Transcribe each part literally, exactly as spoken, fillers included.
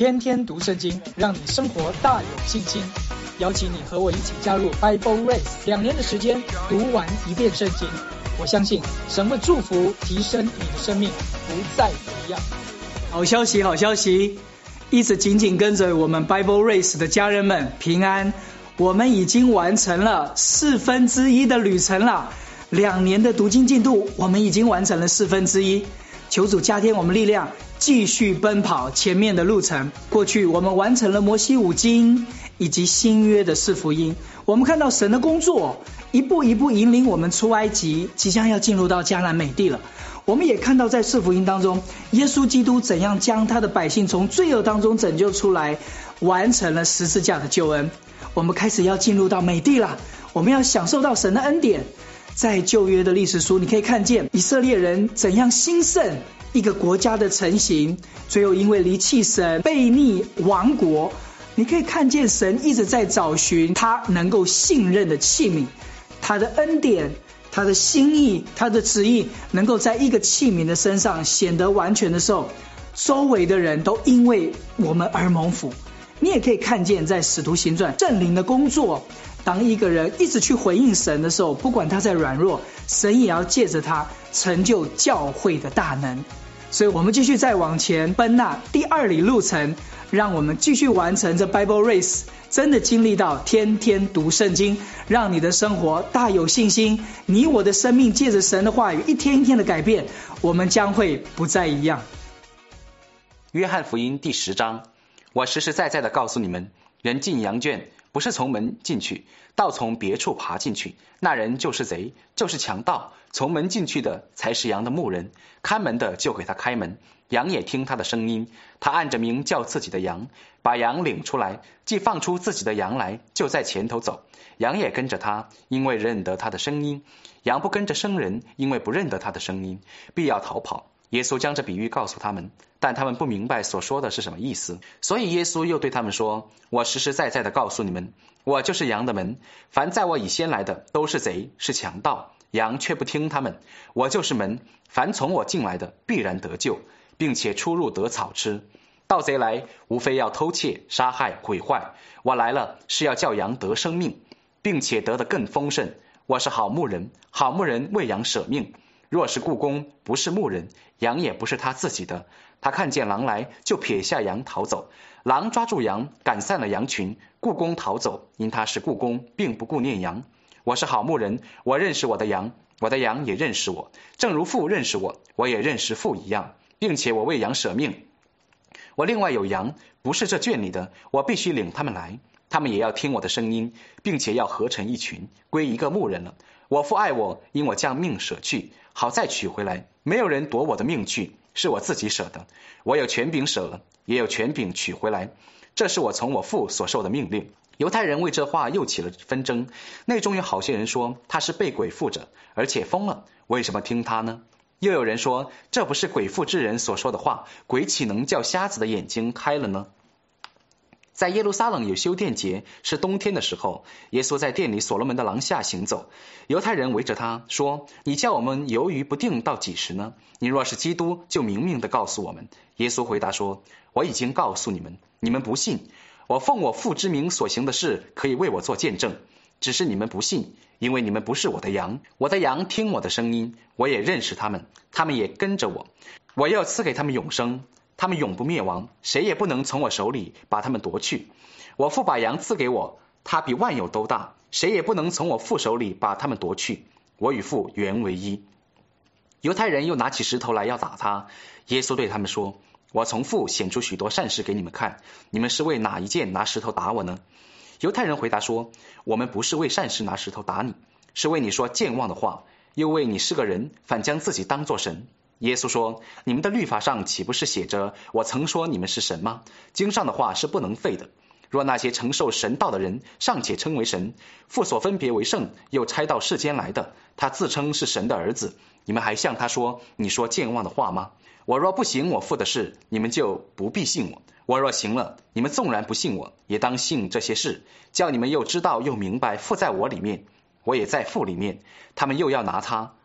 天天读圣经，让你生活大有信心。邀请你和我一起加入 Bible Race， 两年的时间读完一遍圣经。我相信神会祝福提升你的生命，不再一样。 好消息，好消息！一直紧紧跟着我们 Bible Race 的家人们平安，我们已经完成了四分之一的旅程了。两年的读经进度，我们已经完成了四分之一。求主加添我们力量，继续奔跑前面的路程。过去我们完成了摩西五经以及新约的四福音，我们看到神的工作一步一步引领我们出埃及，即将要进入到迦南美地了。我们也看到在四福音当中，耶稣基督怎样将他的百姓从罪恶当中拯救出来，完成了十字架的救恩。我们开始要进入到美地了，我们要享受到神的恩典。在旧约的历史书，你可以看见以色列人怎样兴盛，一个国家的成型，最后因为离弃神悖逆亡国。你可以看见神一直在找寻他能够信任的器皿，他的恩典，他的心意，他的旨意能够在一个器皿的身上显得完全的时候，周围的人都因为我们而蒙福。你也可以看见在使徒行传圣灵的工作，当一个人一直去回应神的时候，不管他在软弱，神也要借着他成就教会的大能。所以我们继续再往前奔那第二里路程，让我们继续完成这 Bible Race， 真的经历到天天读圣经，让你的生活大有信心。你我的生命借着神的话语一天一天的改变，我们将会不再一样。 约翰福音第十章，我实实在在的告诉你们，人进羊圈不是从门进去，倒从别处爬进去，那人就是贼，就是强盗。从门进去的才是羊的牧人，看门的就给他开门，羊也听他的声音。他按着名叫自己的羊，把羊领出来，既放出自己的羊来，就在前头走。羊也跟着他，因为认得他的声音。羊不跟着生人，因为不认得他的声音，必要逃跑。耶稣将这比喻告诉他们，但他们不明白所说的是什么意思。所以耶稣又对他们说，我实实在在的告诉你们，我就是羊的门，凡在我以先来的都是贼，是强盗，羊却不听他们。我就是门，凡从我进来的必然得救，并且出入得草吃。盗贼来，无非要偷窃、杀害、毁坏。我来了，是要叫羊得生命，并且得得更丰盛。我是好牧人，好牧人为羊舍命。若是雇工不是牧人，羊也不是他自己的。他看见狼来，就撇下羊逃走。狼抓住羊，赶散了羊群。雇工逃走，因他是雇工，并不顾念羊。我是好牧人，我认识我的羊，我的羊也认识我，正如父认识我，我也认识父一样，并且我为羊舍命。我另外有羊，不是这圈里的，我必须领他们来，他们也要听我的声音，并且要合成一群，归一个牧人了。我父爱我，因我将命舍去，好再取回来。没有人夺我的命去，是我自己舍的。我有权柄舍了，也有权柄取回来，这是我从我父所受的命令。犹太人为这话又起了纷争，内中有好些人说他是被鬼附着，而且疯了，为什么听他呢？又有人说，这不是鬼附之人所说的话，鬼岂能叫瞎子的眼睛开了呢？在耶路撒冷有修殿节，是冬天的时候，耶稣在殿里所罗门的廊下行走，犹太人围着他说，你叫我们犹豫不定到几时呢？你若是基督，就明明的告诉我们。耶稣回答说，我已经告诉你们，你们不信。我奉我父之名所行的事，可以为我做见证，只是你们不信，因为你们不是我的羊。我的羊听我的声音，我也认识他们，他们也跟着我。我要赐给他们永生，他们永不灭亡，谁也不能从我手里把他们夺去。我父把羊赐给我，他比万有都大，谁也不能从我父手里把他们夺去。我与父原为一。犹太人又拿起石头来要打他，耶稣对他们说，我从父显出许多善事给你们看，你们是为哪一件拿石头打我呢？犹太人回答说，我们不是为善事拿石头打你，是为你说健忘的话，又为你是个人，反将自己当作神。耶稣说，你们的律法上岂不是写着，我曾说你们是神吗？经上的话是不能废的。若那些承受神道的人尚且称为神，父所分别为圣，又差到世间来的，他自称是神的儿子，你们还向他说，你说健忘的话吗？我若不行我父的事，你们就不必信我。我若行了，你们纵然不信我，也当信这些事，叫你们又知道又明白父在我里面，我也在父里面。他们又要拿他，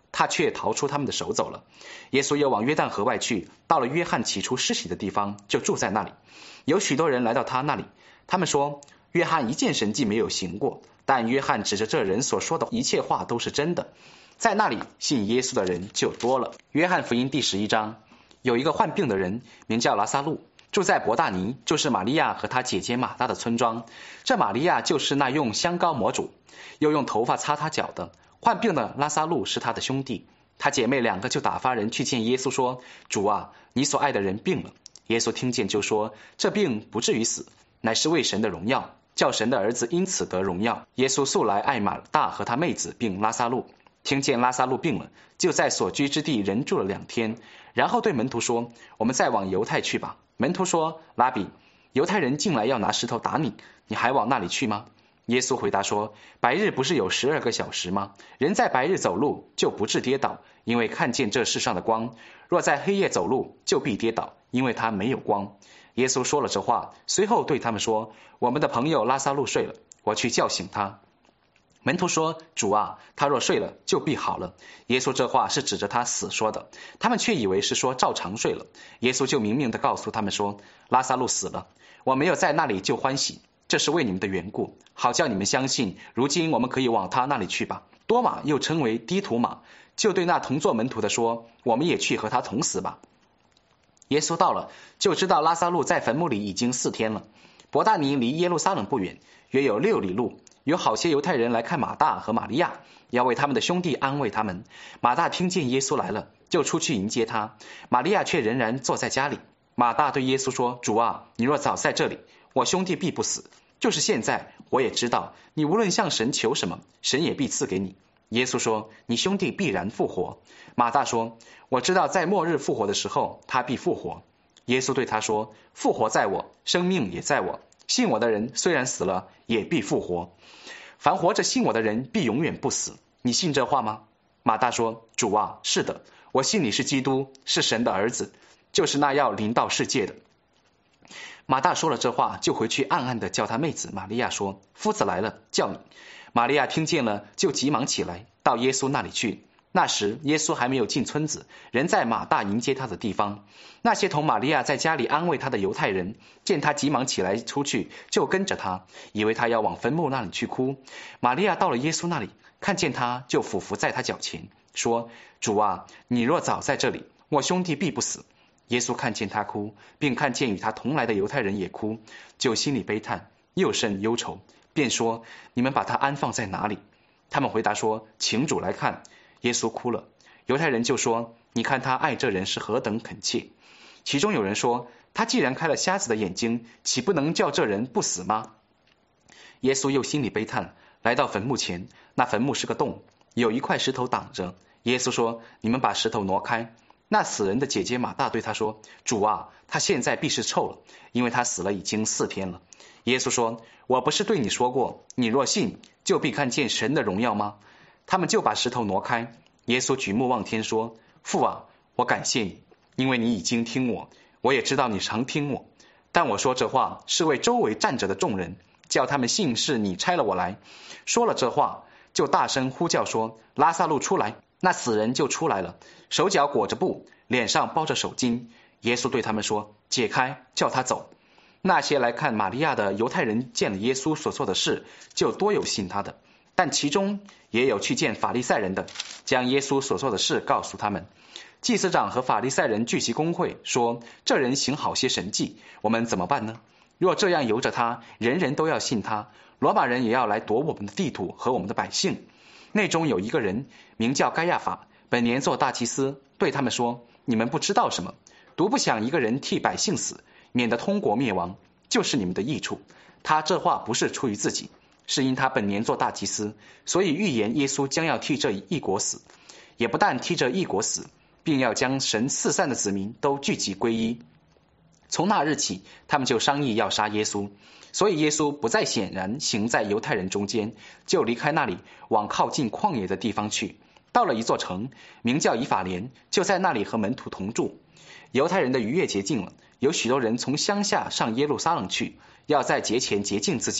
他却逃出他们的手走了。耶稣又往约旦河外去，到了约翰起初施洗的地方，就住在那里。有许多人来到他那里，他们说，约翰一件神迹没有行过，但约翰指着这人所说的一切话都是真的。在那里信耶稣的人就多了。约翰福音第十一章，有一个患病的人，名叫拉撒路，住在伯大尼，就是玛利亚和她姐姐马大的村庄。这玛利亚就是那用香膏抹主，又用头发擦他脚的。患病的拉撒路是他的兄弟，他姐妹两个就打发人去见耶稣说，主啊，你所爱的人病了。耶稣听见就说，这病不至于死，乃是为神的荣耀，叫神的儿子因此得荣耀。耶稣素来爱马大和他妹子并拉撒路，听见拉撒路病了，就在所居之地人住了两天，然后对门徒说，我们再往犹太去吧。门徒说，拉比，犹太人进来要拿石头打你，你还往那里去吗？耶稣回答说，白日不是有十二个小时吗？人在白日走路就不致跌倒，因为看见这世上的光；若在黑夜走路就必跌倒，因为他没有光。耶稣说了这话，随后对他们说，我们的朋友拉撒路睡了，我去叫醒他。门徒说，主啊，他若睡了就必好了。耶稣这话是指着他死说的，他们却以为是说照常睡了。耶稣就明明地告诉他们说，拉撒路死了，我没有在那里就欢喜，这是为你们的缘故，好叫你们相信，如今我们可以往他那里去吧。多马又称为低土马，就对那同作门徒的说，我们也去和他同死吧。耶稣到了，就知道拉撒路在坟墓里已经四天了。伯大尼离耶路撒冷不远，约有六里路。有好些犹太人来看马大和玛利亚，要为他们的兄弟安慰他们。马大听见耶稣来了，就出去迎接他，玛利亚却仍然坐在家里。马大对耶稣说，主啊，你若早在这里，我兄弟必不死。就是现在，我也知道，你无论向神求什么，神也必赐给你。耶稣说，你兄弟必然复活。马大说，我知道在末日复活的时候，他必复活。耶稣对他说，复活在我，生命也在我，信我的人虽然死了，也必复活。凡活着信我的人，必永远不死。你信这话吗？马大说，主啊，是的，我信你是基督，是神的儿子，就是那要临到世界的。马大说了这话，就回去暗暗地叫他妹子玛利亚说，夫子来了，叫你。玛利亚听见了，就急忙起来，到耶稣那里去。那时耶稣还没有进村子，人在马大迎接他的地方。那些同玛利亚在家里安慰他的犹太人，见他急忙起来出去，就跟着他，以为他要往坟墓那里去哭。玛利亚到了耶稣那里，看见他，就俯伏在他脚前，说，主啊，你若早在这里，我兄弟必不死。耶稣看见他哭，并看见与他同来的犹太人也哭，就心里悲叹，又甚忧愁，便说，你们把他安放在哪里？他们回答说，请主来看。耶稣哭了。犹太人就说，你看他爱这人是何等恳切。其中有人说，他既然开了瞎子的眼睛，岂不能叫这人不死吗？耶稣又心里悲叹，来到坟墓前，那坟墓是个洞，有一块石头挡着。耶稣说，你们把石头挪开。那死人的姐姐马大对他说，主啊，他现在必是臭了，因为他死了已经四天了。耶稣说，我不是对你说过，你若信，就必看见神的荣耀吗？他们就把石头挪开。耶稣举目望天说，父啊，我感谢你，因为你已经听我，我也知道你常听我，但我说这话是为周围站着的众人，叫他们信是你差了我来。说了这话，就大声呼叫说，拉撒路出来。那死人就出来了，手脚裹着布，脸上包着手巾。耶稣对他们说，解开，叫他走。那些来看玛利亚的犹太人见了耶稣所做的事，就多有信他的，但其中也有去见法利赛人的，将耶稣所做的事告诉他们。祭司长和法利赛人聚集公会，说，这人行好些神迹，我们怎么办呢？若这样由着他，人人都要信他，罗马人也要来夺我们的地土和我们的百姓。内中有一个人名叫该亚法，本年做大祭司，对他们说，你们不知道什么，独不想一个人替百姓死，免得通国灭亡，就是你们的益处。他这话不是出于自己，是因他本年做大祭司，所以预言耶稣将要替这一国死，也不但替这一国死，并要将神四散的子民都聚集归一。从那日起，他们就商议要杀耶稣，所以耶稣不再显然行在犹太人中间，就离开那里，往靠近旷野的地方去。到了一座城，名叫以法莲，就在那里和门徒同住。犹太人的逾越节近了，有许多人从乡下上耶路撒冷去，要在节前洁净自己。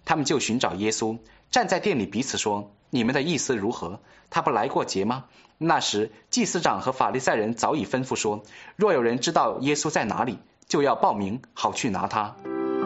他们就寻找耶稣，站在店里彼此说，你们的意思如何？他不来过节吗？那时祭司长和法利赛人早已吩咐说，若有人知道耶稣在哪里，就要报名，好去拿他。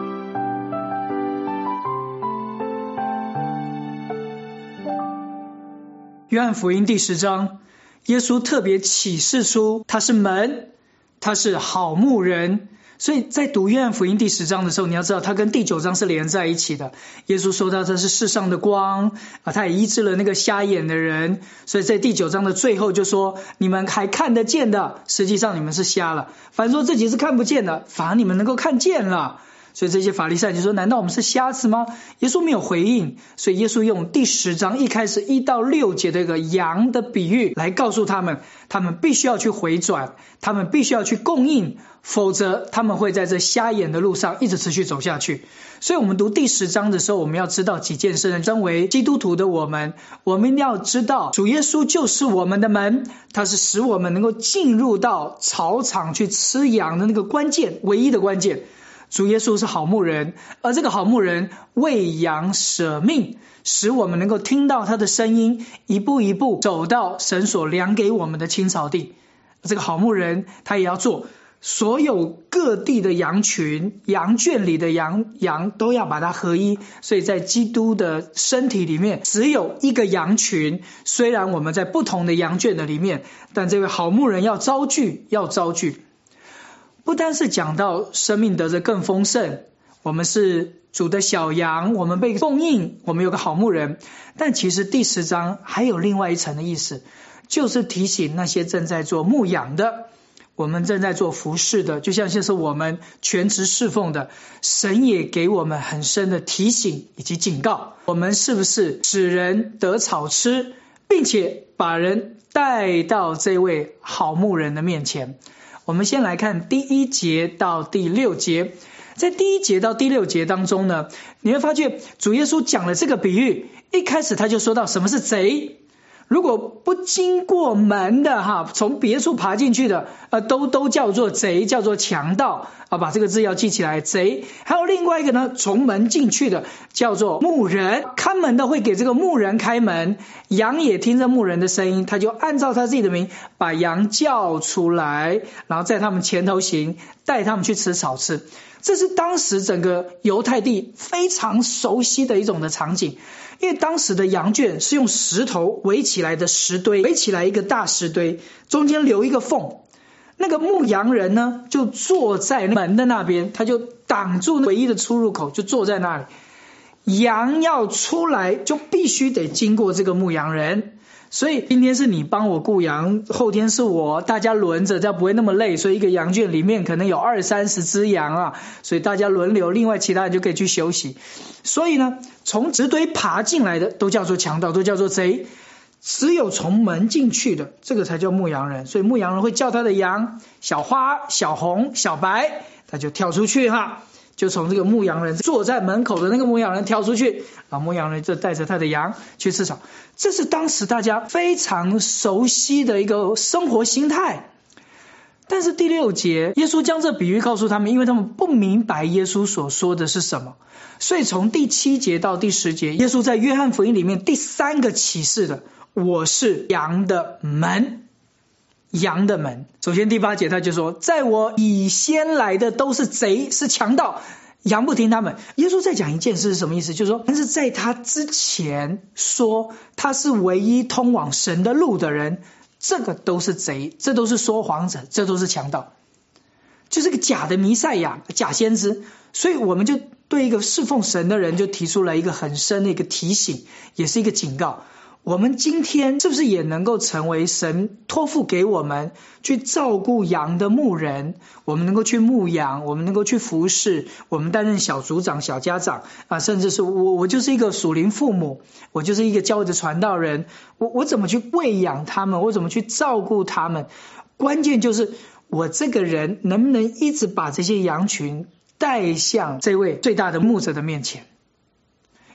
约翰福音第十章，耶稣特别启示出他是门，他是好牧人。所以在读约翰福音第十章的时候，你要知道他跟第九章是连在一起的。耶稣说到他是世上的光啊，他也医治了那个瞎眼的人，所以在第九章的最后就说，你们还看得见的，实际上你们是瞎了；反说自己是看不见的，反而你们能够看见了。所以这些法利赛人就说，难道我们是瞎子吗？耶稣没有回应，所以耶稣用第十章一开始一到六节的一个羊的比喻来告诉他们，他们必须要去回转，他们必须要去供应，否则他们会在这瞎眼的路上一直持续走下去。所以我们读第十章的时候，我们要知道几件事。身为基督徒的我们，我们一定要知道主耶稣就是我们的门，他是使我们能够进入到草场去吃羊的那个关键，唯一的关键。主耶稣是好牧人，而这个好牧人为羊舍命，使我们能够听到他的声音，一步一步走到神所量给我们的青草地。这个好牧人他也要做所有各地的羊群，羊圈里的羊羊都要把它合一。所以在基督的身体里面只有一个羊群，虽然我们在不同的羊圈的里面，但这位好牧人要招聚，要招聚。不单是讲到生命得着更丰盛，我们是主的小羊，我们被供应，我们有个好牧人，但其实第十章还有另外一层的意思，就是提醒那些正在做牧养的，我们正在做服事的，就像是我们全职侍奉的，神也给我们很深的提醒以及警告，我们是不是使人得草吃，并且把人带到这位好牧人的面前。我们先来看第一节到第六节。在第一节到第六节当中呢，你会发觉主耶稣讲了这个比喻，一开始他就说到什么是贼。如果不经过门的哈，从别处爬进去的，呃，都都叫做贼，叫做强盗啊，把这个字要记起来，贼。还有另外一个呢，从门进去的叫做牧人，看门的会给这个牧人开门，羊也听着牧人的声音，他就按照他自己的名把羊叫出来，然后在他们前头行，带他们去吃草吃。这是当时整个犹太地非常熟悉的一种的场景，因为当时的羊圈是用石头围起来的石堆，围起来一个大石堆，中间留一个缝，那个牧羊人呢就坐在门的那边，他就挡住唯一的出入口，就坐在那里，羊要出来就必须得经过这个牧羊人。所以今天是你帮我雇羊，后天是我，大家轮着，这样不会那么累。所以一个羊圈里面可能有二三十只羊啊，所以大家轮流，另外其他人就可以去休息。所以呢，从石堆爬进来的都叫做强盗，都叫做贼，只有从门进去的，这个才叫牧羊人。所以牧羊人会叫他的羊小花、小红、小白，他就跳出去哈，就从这个牧羊人坐在门口的那个牧羊人跳出去，然后牧羊人就带着他的羊去吃草。这是当时大家非常熟悉的一个生活心态。但是第六节耶稣将这比喻告诉他们，因为他们不明白耶稣所说的是什么，所以从第七节到第十节，耶稣在约翰福音里面第三个启示的，我是羊的门，羊的门。首先第八节他就说，在我以先来的都是贼，是强盗，羊不听他们。耶稣在讲一件事是什么意思，就是说，但是在他之前说他是唯一通往神的路的人，这个都是贼，这都是说谎者，这都是强盗，就是个假的弥赛亚，假先知。所以我们就对一个侍奉神的人就提出了一个很深的一个提醒，也是一个警告。我们今天是不是也能够成为神托付给我们去照顾羊的牧人，我们能够去牧羊，我们能够去服侍，我们担任小组长、小家长啊，甚至是我我就是一个属灵父母，我就是一个教会的传道人，我我怎么去喂养他们，我怎么去照顾他们，关键就是我这个人能不能一直把这些羊群带向这位最大的牧者的面前。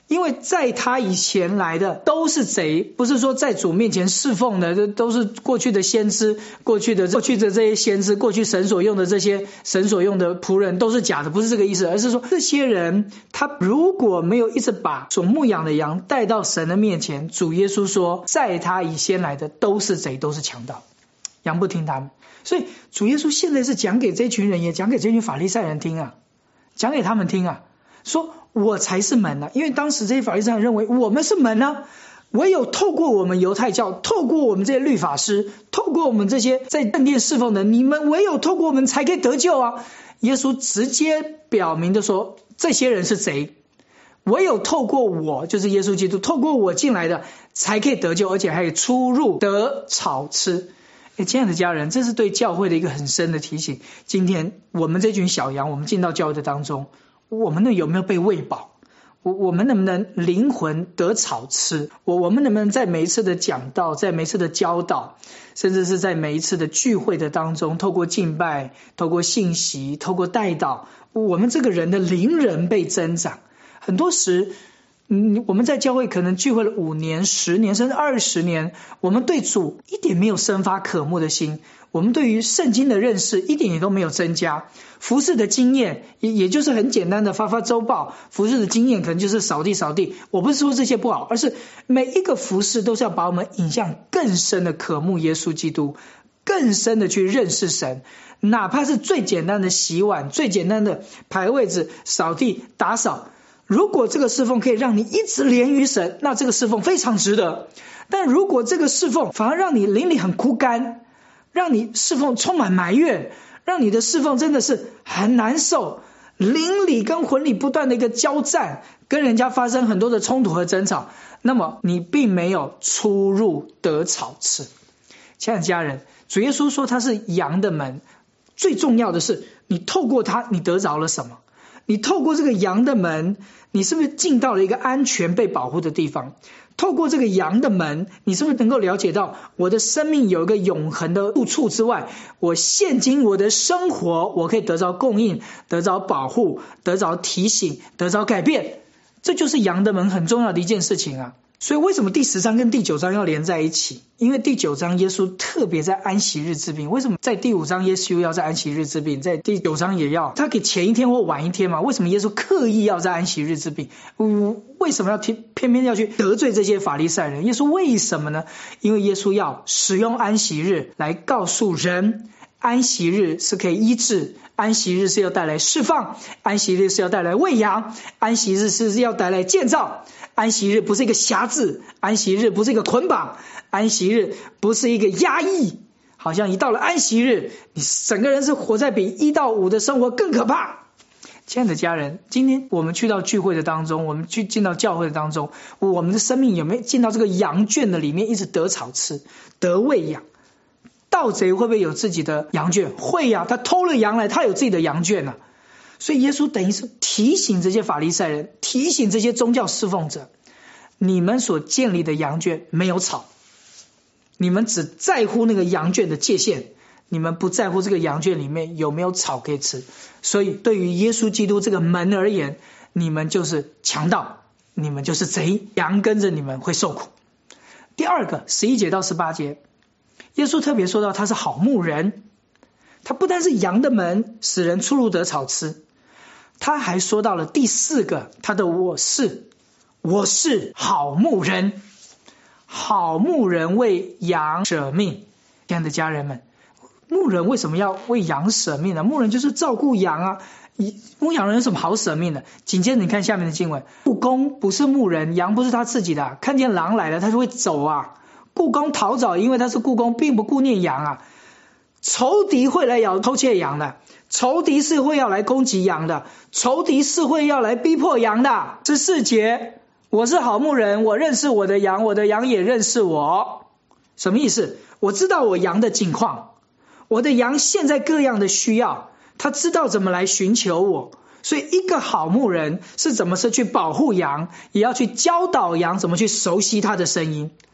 因为在他以前来的都是贼，不是说在主面前侍奉的都是过去的先知，过去的过去的这些先知，过去神所用的这些神所用的仆人都是假的，不是这个意思，而是说这些人他如果没有一直把所牧养的羊带到神的面前，主耶稣说在他以前来的都是贼，都是强盗，羊不听他们。所以主耶稣现在是讲给这群人，也讲给这群法利赛人听啊，讲给他们听啊，说我才是门啊，因为当时这些法利赛人认为我们是门啊，唯有透过我们犹太教，透过我们这些律法师，透过我们这些在圣殿侍奉的，你们唯有透过我们才可以得救啊。耶稣直接表明的说这些人是贼，唯有透过我，就是耶稣基督，透过我进来的才可以得救，而且还可以出入得草吃。诶，亲爱的家人，这是对教会的一个很深的提醒。今天我们这群小羊，我们进到教会的当中，我们有没有被喂饱？我我们能不能灵魂得草吃？我我们能不能在每一次的讲道，在每一次的教导，甚至是在每一次的聚会的当中，透过敬拜，透过信息，透过代祷，我们这个人的灵人被增长。很多时嗯，我们在教会可能聚会了五年、十年甚至二十年，我们对主一点没有生发渴慕的心，我们对于圣经的认识一点也都没有增加，服事的经验也也就是很简单的发发周报，服事的经验可能就是扫地扫地。我不是说这些不好，而是每一个服事都是要把我们引向更深的渴慕耶稣基督，更深的去认识神。哪怕是最简单的洗碗，最简单的排位置、扫地、打扫，如果这个侍奉可以让你一直连于神，那这个侍奉非常值得。但如果这个侍奉反而让你灵里很枯干，让你侍奉充满埋怨，让你的侍奉真的是很难受，灵里跟魂里不断的一个交战，跟人家发生很多的冲突和争吵，那么你并没有出入得草吃。亲爱的家人，主耶稣说他是羊的门，最重要的是你透过他你得着了什么？你透过这个羊的门，你是不是进到了一个安全被保护的地方？透过这个羊的门，你是不是能够了解到我的生命有一个永恒的住处之外，我现今我的生活我可以得着供应，得着保护，得着提醒，得着改变。这就是羊的门很重要的一件事情啊。所以为什么第十章跟第九章要连在一起？因为第九章耶稣特别在安息日治病，为什么在第五章耶稣要在安息日治病，在第九章也要？他给前一天或晚一天嘛？为什么耶稣刻意要在安息日治病？为什么要偏偏要去得罪这些法利赛人？耶稣为什么呢？因为耶稣要使用安息日来告诉人，安息日是可以医治，安息日是要带来释放，安息日是要带来喂养，安息日是要带来建造，安息日不是一个辖制，安息日不是一个捆绑，安息日不是一个压抑，好像一到了安息日，你整个人是活在比一到五的生活更可怕。亲爱的家人，今天我们去到聚会的当中，我们去进到教会的当中，我们的生命有没有进到这个羊圈的里面，一直得草吃，得喂养？盗贼会不会有自己的羊圈？会呀、啊，他偷了羊来，他有自己的羊圈啊。所以耶稣等于是提醒这些法利赛人，提醒这些宗教侍奉者，你们所建立的羊圈没有草，你们只在乎那个羊圈的界限，你们不在乎这个羊圈里面有没有草可以吃。所以对于耶稣基督这个门而言，你们就是强盗，你们就是贼，羊跟着你们会受苦。第二个十一节到十八节，耶稣特别说到他是好牧人，他不但是羊的门，使人出入得草吃，他还说到了第四个，他的我是我是好牧人，好牧人为羊舍命。亲爱的家人们，牧人为什么要为羊舍命呢？牧人就是照顾羊啊，牧羊人有什么好舍命的？紧接着你看下面的经文，雇工不是牧人，羊不是他自己的，看见狼来了他就会走啊。雇工逃走，因为他是雇工，并不顾念羊啊。仇敌会来咬偷窃羊的，仇敌是会要来攻击羊的，仇敌是会要来逼迫羊的。十四节，我是好牧人，我认识我的羊，我的羊也认识我。什么意思？我知道我羊的境况，我的羊现在各样的需要，他知道怎么来寻求我。所以一个好牧人是怎么是去保护羊，也要去教导羊怎么去熟悉他的声音。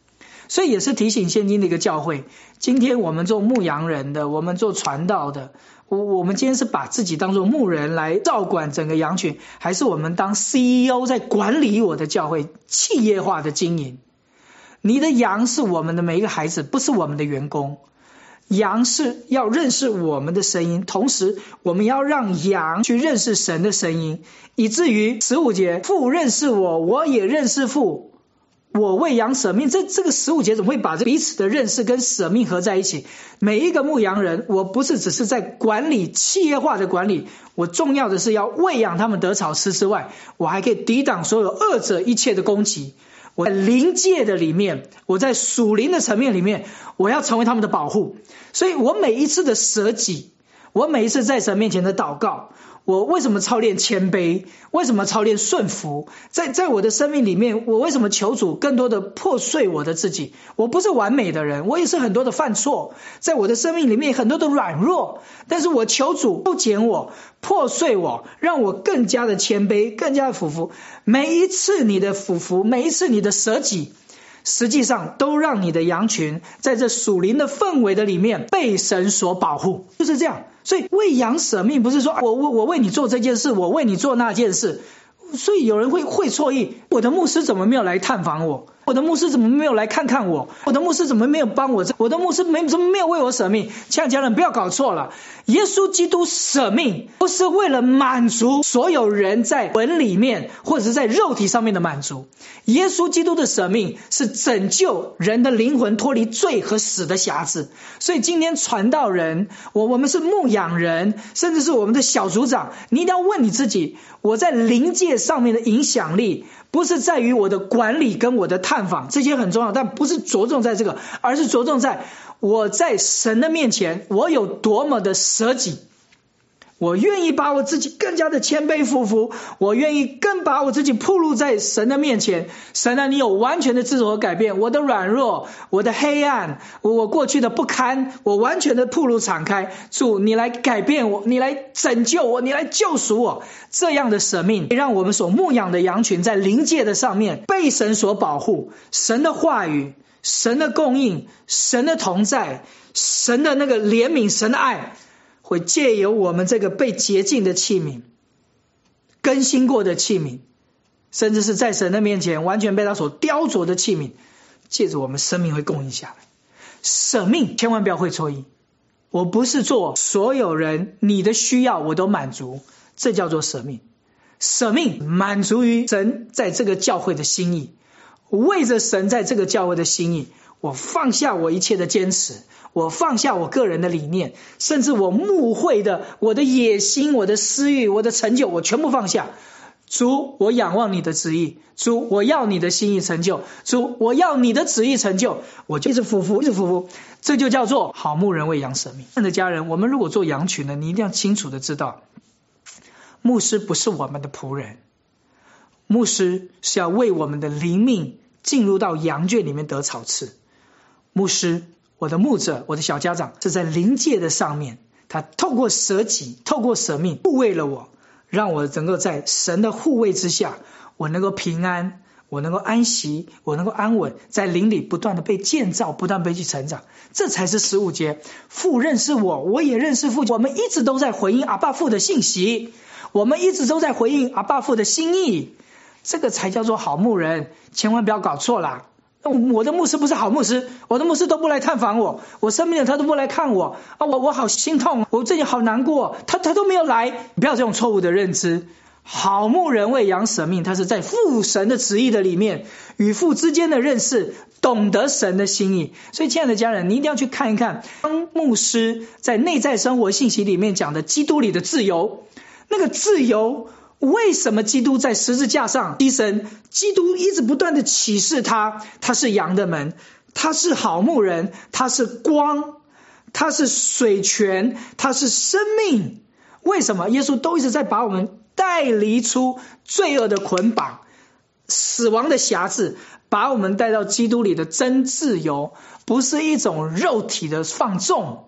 所以也是提醒现今的一个教会，今天我们做牧羊人的，我们做传道的，我我们今天是把自己当作牧人来照管整个羊群，还是我们当 C E O 在管理我的教会，企业化的经营？你的羊是我们的每一个孩子，不是我们的员工。羊是要认识我们的声音，同时我们要让羊去认识神的声音，以至于十五节，父认识我，我也认识父，我为羊舍命。这这个十五节怎么会把这彼此的认识跟舍命合在一起？每一个牧羊人，我不是只是在管理企业化的管理，我重要的是要喂养他们得草吃之外，我还可以抵挡所有恶者一切的攻击。我在灵界的里面，我在属灵的层面里面，我要成为他们的保护。所以我每一次的舍己，我每一次在神面前的祷告，我为什么操练谦卑？为什么操练顺服？在在我的生命里面，我为什么求主更多的破碎我的自己？我不是完美的人，我也是很多的犯错，在我的生命里面很多的软弱，但是我求主不减我，破碎我，让我更加的谦卑，更加的俯伏。每一次你的俯伏，每一次你的舍己，实际上都让你的羊群在这属灵的氛围的里面被神所保护，就是这样。所以为羊舍命不是说我我我为你做这件事，我为你做那件事。所以有人会会错意，我的牧师怎么没有来探访我？我的牧师怎么没有来看看我？我的牧师怎么没有帮我？我的牧师没怎么没有为我舍命？亲爱的家人，不要搞错了，耶稣基督舍命不是为了满足所有人在魂里面或者是在肉体上面的满足，耶稣基督的舍命是拯救人的灵魂脱离罪和死的辖制。所以今天传道人，我我们是牧养人，甚至是我们的小组长，你一定要问你自己，我在灵界上面的影响力不是在于我的管理跟我的探访，这些很重要，但不是着重在这个，而是着重在我在神的面前我有多么的舍己，我愿意把我自己更加的谦卑俯伏，我愿意更把我自己暴露在神的面前。神啊，你有完全的自我改变，我的软弱，我的黑暗，我过去的不堪，我完全的暴露敞开。主，你来改变我，你来拯救我，你来救赎我。这样的舍命让我们所牧养的羊群在灵界的上面被神所保护，神的话语，神的供应，神的同在，神的那个怜悯，神的爱会借由我们这个被洁净的器皿，更新过的器皿，甚至是在神的面前完全被他所雕琢的器皿，借着我们生命会供应下来。舍命千万不要会错意，我不是做所有人你的需要我都满足，这叫做舍命。舍命满足于神在这个教会的心意，为着神在这个教会的心意，我放下我一切的坚持，我放下我个人的理念，甚至我牧会的我的野心，我的私欲，我的成就，我全部放下。主，我仰望你的旨意，主，我要你的心意成就，主，我要你的旨意成就，我就一直俯伏，一直俯伏。这就叫做好牧人为羊舍命。亲爱的家人，我们如果做羊群的，你一定要清楚的知道，牧师不是我们的仆人，牧师是要为我们的灵命进入到羊圈里面得草吃。牧师，我的牧者，我的小家长是在灵界的上面，他透过舍己，透过舍命护卫了我，让我能够在神的护卫之下，我能够平安，我能够安息，我能够安稳，在灵里不断的被建造，不断被去成长。这才是十五节，父认识我，我也认识父。我们一直都在回应阿爸父的信息，我们一直都在回应阿爸父的心意，这个才叫做好牧人。千万不要搞错啦，我的牧师不是好牧师，我的牧师都不来探访我，我生病了他都不来看我啊，我我好心痛，我最近好难过，他他都没有来。不要这种错误的认知。好牧人为羊舍命，他是在父神的旨意的里面，与父之间的认识，懂得神的心意。所以亲爱的家人，你一定要去看一看当牧师在内在生活信息里面讲的基督里的自由，那个自由，为什么基督在十字架上牺牲？基督一直不断的启示他，他是羊的门，他是好牧人，他是光，他是水泉，他是生命。为什么耶稣都一直在把我们带离出罪恶的捆绑，死亡的辖制，把我们带到基督里的真自由？不是一种肉体的放纵，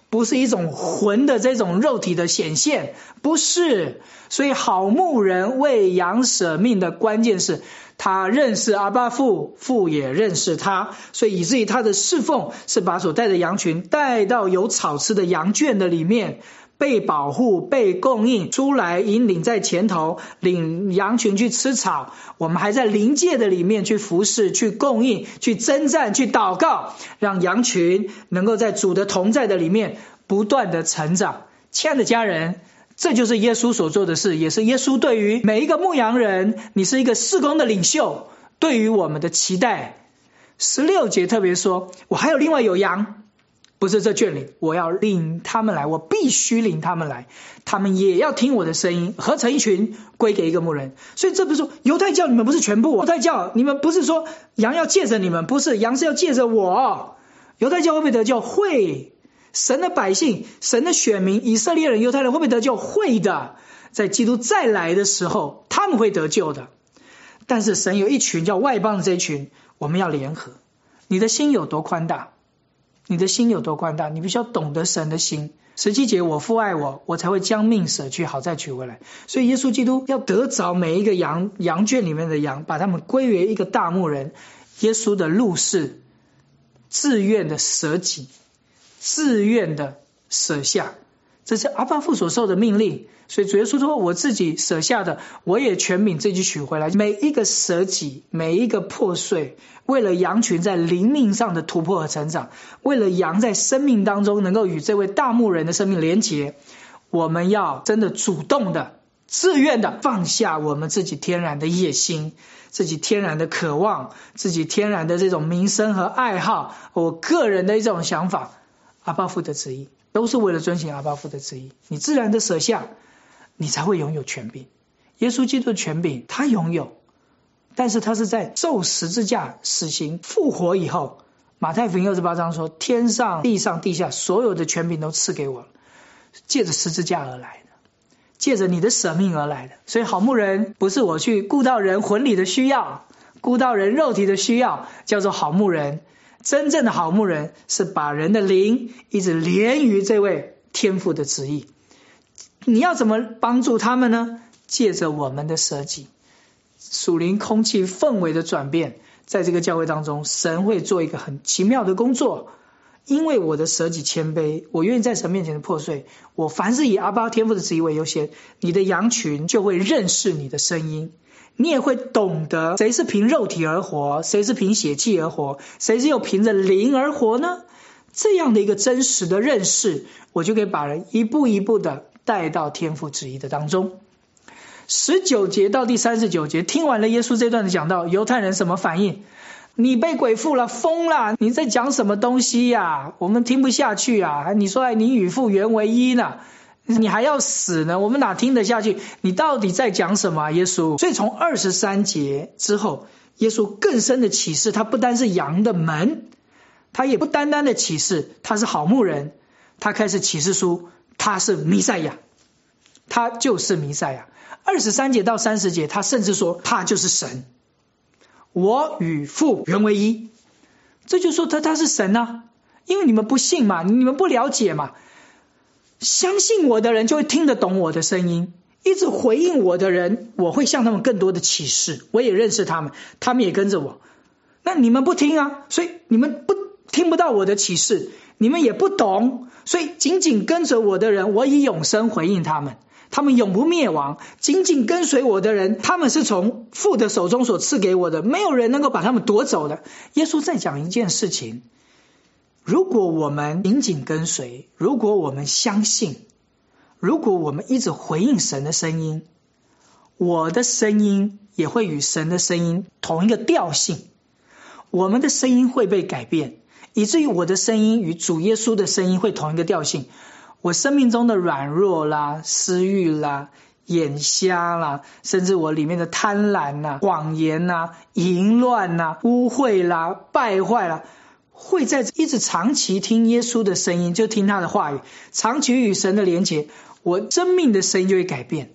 不是一种魂的这种肉体的显现，不是。所以好牧人为羊舍命的关键是他认识阿爸父，父也认识他，所以以至于他的侍奉是把所带的羊群带到有草吃的羊圈的里面，被保护，被供应，出来引领在前头，领羊群去吃草。我们还在灵界的里面去服侍，去供应，去征战，去祷告，让羊群能够在主的同在的里面不断的成长。亲爱的家人，这就是耶稣所做的事，也是耶稣对于每一个牧羊人，你是一个事工的领袖，对于我们的期待。十六节特别说，我还有另外有羊，不是这圈里，我要领他们来，我必须领他们来，他们也要听我的声音，合成一群，归给一个牧人。所以这不是说犹太教你们不是全部，犹太教你们不是说羊要借着你们，不是，羊是要借着我。犹太教会不会得救？会。神的百姓，神的选民，以色列人，犹太人会不会得救？会的。在基督再来的时候，他们会得救的。但是神有一群叫外邦的这一群，我们要联合。你的心有多宽大？你的心有多宽大？你必须要懂得神的心。十七节，我父爱我，我才会将命舍去，好再取回来。所以耶稣基督要得着每一个羊羊圈里面的羊，把他们归为一个大牧人。耶稣的路是自愿的舍己，自愿的舍下，这是阿爸父所受的命令。所以主耶稣说，我自己舍下的，我也全柄自己取回来。每一个舍己，每一个破碎，为了羊群在灵命上的突破和成长，为了羊在生命当中能够与这位大牧人的生命连结，我们要真的主动的自愿的放下我们自己天然的野心，自己天然的渴望，自己天然的这种名声和爱好，我个人的一种想法，阿爸父的旨意都是为了遵行阿爸父的旨意。你自然的舍下，你才会拥有权柄。耶稣基督的权柄他拥有，但是他是在受十字架死刑复活以后。马太福音二十八章说，天上地上地下所有的权柄都赐给我了，借着十字架而来的，借着你的舍命而来的。所以好牧人不是我去顾到人魂里的需要，顾到人肉体的需要，叫做好牧人。真正的好牧人是把人的灵一直连于这位天父的旨意。你要怎么帮助他们呢？借着我们的舍己，属灵空气氛围的转变，在这个教会当中，神会做一个很奇妙的工作。因为我的舍己谦卑，我愿意在神面前的破碎，我凡是以阿爸天父的旨意为优先，你的羊群就会认识你的声音，你也会懂得谁是凭肉体而活，谁是凭血气而活，谁是又凭着灵而活呢？这样的一个真实的认识，我就可以把人一步一步的带到天父旨意的当中。十九节到第三十九节，听完了耶稣这段的讲道，犹太人什么反应？你被鬼附了，疯了，你在讲什么东西呀？我们听不下去啊！你说你与父原为一呢，你还要死呢，我们哪听得下去？你到底在讲什么啊，耶稣？所以从二十三节之后，耶稣更深的启示，他不单是羊的门，他也不单单的启示他是好牧人，他开始启示出他是弥赛亚，他就是弥赛亚。二十三节到三十节，他甚至说他就是神，我与父原为一。这就说他他是神啊，因为你们不信嘛，你们不了解嘛。相信我的人就会听得懂我的声音，一直回应我的人，我会向他们更多的启示，我也认识他们，他们也跟着我。那你们不听啊，所以你们不听不到我的启示，你们也不懂，所以紧紧跟着我的人，我以永生回应他们，他们永不灭亡。紧紧跟随我的人，他们是从父的手中所赐给我的，没有人能够把他们夺走的。耶稣在讲一件事情，如果我们紧紧跟随，如果我们相信，如果我们一直回应神的声音，我的声音也会与神的声音同一个调性，我们的声音会被改变，以至于我的声音与主耶稣的声音会同一个调性。我生命中的软弱啦、私欲啦、眼瞎啦，甚至我里面的贪婪啦、谎言啦、淫乱啦、污秽啦、败坏啦，会在一直长期听耶稣的声音，就听他的话语，长期与神的连结，我生命的声音就会改变。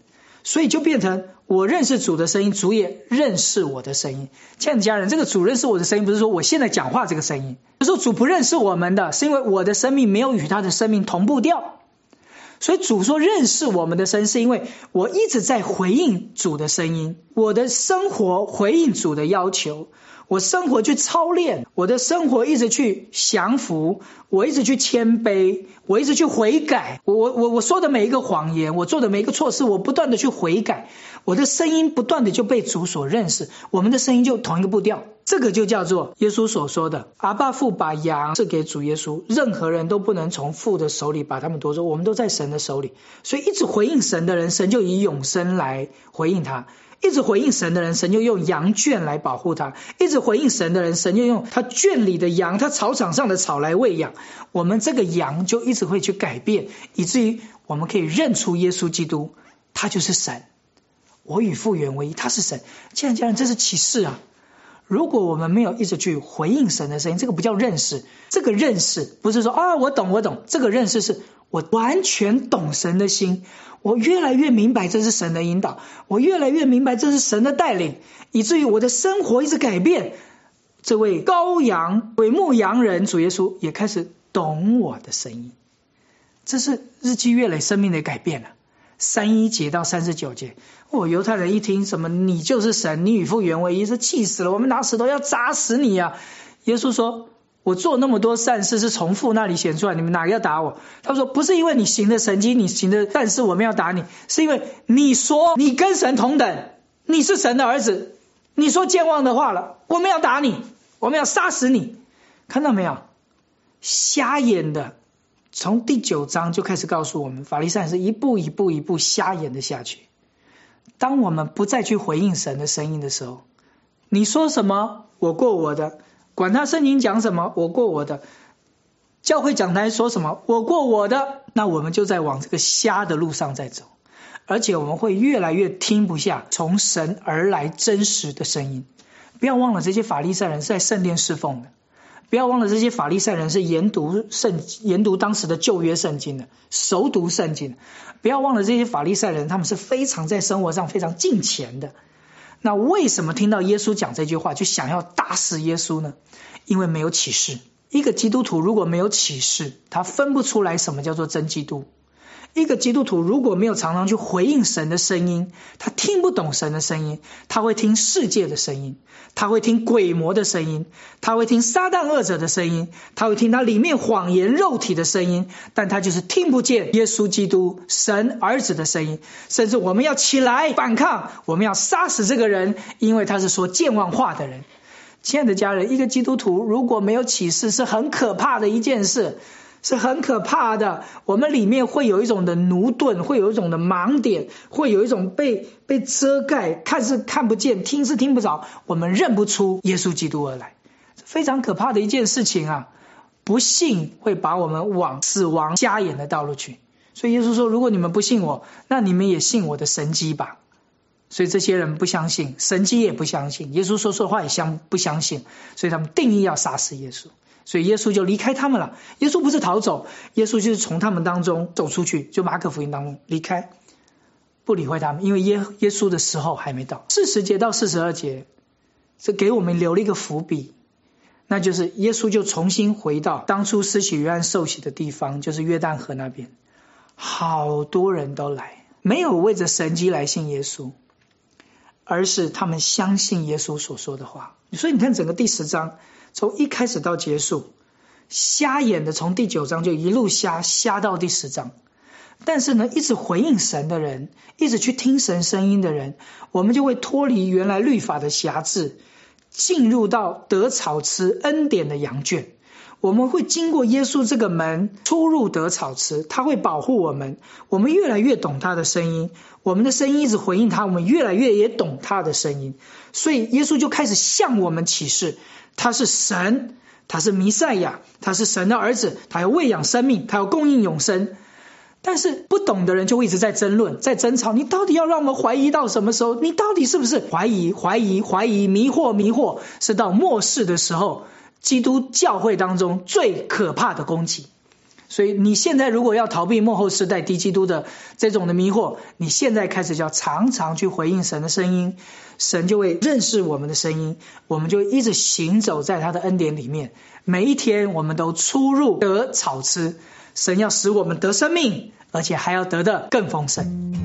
所以就变成我认识主的声音，主也认识我的声音。亲爱的家人，这个主认识我的声音不是说我现在讲话这个声音，有时候主不认识我们的，是因为我的生命没有与他的生命同步掉。所以主说认识我们的声音，是因为我一直在回应主的声音，我的生活回应主的要求，我生活去操练，我的生活一直去降服，我一直去谦卑，我一直去悔改，我我我我说的每一个谎言，我做的每一个错事，我不断的去悔改，我的声音不断的就被主所认识，我们的声音就同一个步调。这个就叫做耶稣所说的阿爸父把羊赐给主耶稣，任何人都不能从父的手里把他们夺走，我们都在神的手里。所以一直回应神的人，神就以永生来回应他，一直回应神的人，神就用羊圈来保护他，一直回应神的人，神就用他圈里的羊，他草场上的草来喂养。我们这个羊就一直会去改变，以至于我们可以认出耶稣基督，他就是神，我与父原为一，他是神。亲爱的家人，这是启示啊！如果我们没有一直去回应神的声音，这个不叫认识。这个认识不是说啊我懂我懂，这个认识是我完全懂神的心，我越来越明白这是神的引导，我越来越明白这是神的带领，以至于我的生活一直改变。这位羔羊为牧羊人主耶稣也开始懂我的声音，这是日积月累生命的改变了。三十一节到三十九节，哦，犹太人一听什么你就是神，你与父原为一，是气死了，我们拿石头要砸死你啊！耶稣说我做那么多善事是从父那里显出来，你们哪个要打我？他说不是因为你行的神迹，你行的善事我们要打你，是因为你说你跟神同等，你是神的儿子，你说健忘的话了，我们要打你，我们要杀死你。看到没有？瞎眼的从第九章就开始告诉我们，法利赛人是一步一步一步瞎眼的下去。当我们不再去回应神的声音的时候，你说什么我过我的，管他圣经讲什么我过我的，教会讲台说什么我过我的，那我们就在往这个瞎的路上在走，而且我们会越来越听不下从神而来真实的声音。不要忘了，这些法利赛人是在圣殿侍奉的，不要忘了这些法利赛人是研读圣研读当时的旧约圣经的，熟读圣经。不要忘了这些法利赛人，他们是非常在生活上非常敬虔的。那为什么听到耶稣讲这句话就想要打死耶稣呢？因为没有启示。一个基督徒如果没有启示，他分不出来什么叫做真基督。一个基督徒如果没有常常去回应神的声音，他听不懂神的声音，他会听世界的声音，他会听鬼魔的声音，他会听撒旦恶者的声音，他会听他里面谎言肉体的声音，但他就是听不见耶稣基督神儿子的声音。甚至我们要起来反抗，我们要杀死这个人，因为他是说健忘话的人。亲爱的家人，一个基督徒如果没有启示，是很可怕的一件事，是很可怕的。我们里面会有一种的驽钝，会有一种的盲点，会有一种被被遮盖，看是看不见，听是听不着，我们认不出耶稣基督而来，非常可怕的一件事情啊！不信会把我们往死亡瞎眼的道路去。所以耶稣说，如果你们不信我，那你们也信我的神迹吧。所以这些人不相信，神迹也不相信，耶稣说说话也相不相信，所以他们定义要杀死耶稣。所以耶稣就离开他们了。耶稣不是逃走，耶稣就是从他们当中走出去，就马可福音当中离开，不理会他们，因为耶耶稣的时候还没到。四十节到四十二节是给我们留了一个伏笔，那就是耶稣就重新回到当初施洗约翰受洗的地方，就是约旦河那边。好多人都来，没有为着神迹来信耶稣，而是他们相信耶稣所说的话。所以你看整个第十章从一开始到结束，瞎眼的从第九章就一路瞎瞎到第十章。但是呢，一直回应神的人，一直去听神声音的人，我们就会脱离原来律法的辖制，进入到得草吃恩典的羊圈。我们会经过耶稣这个门出入得草吃，他会保护我们，我们越来越懂他的声音，我们的声音一直回应他，我们越来越也懂他的声音。所以耶稣就开始向我们启示，他是神，他是弥赛亚，他是神的儿子，他要喂养生命，他要供应永生。但是不懂的人就会一直在争论，在争吵，你到底要让我们怀疑到什么时候？你到底是不是怀疑怀疑怀疑迷惑迷惑？是到末世的时候，基督教会当中最可怕的攻击。 所以你现在如果要逃避末后世代敌基督的这种的迷惑，你现在开始就要常常去回应神的声音，神就会认识我们的声音，我们就一直行走在他的恩典里面，每一天我们都出入得草吃，神要使我们得生命，而且还要得的更丰盛。